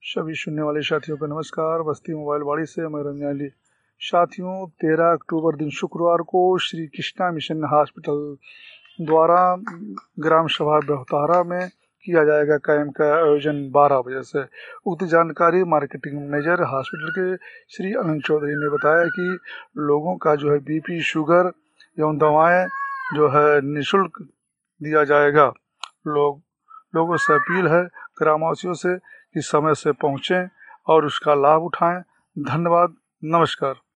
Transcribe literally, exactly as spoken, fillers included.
सभी सुनने वाले साथियों को नमस्कार। बस्ती मोबाइल वाड़ी से मैं रंजाली। साथियों, तेरह अक्टूबर दिन शुक्रवार को श्री कृष्णा मिशन हॉस्पिटल द्वारा ग्राम सभा बहुतारा में किया जाएगा कैंप का आयोजन बारह बजे से। उक्त जानकारी मार्केटिंग मैनेजर हॉस्पिटल के श्री अनंत चौधरी ने बताया कि लोगों का जो है बीपी, शुगर एवं दवाएं जो है निःशुल्क दिया जाएगा। लोग लोगों से अपील है, ग्रामवासियों से, कि समय से पहुँचें और उसका लाभ उठाएं। धन्यवाद, नमस्कार।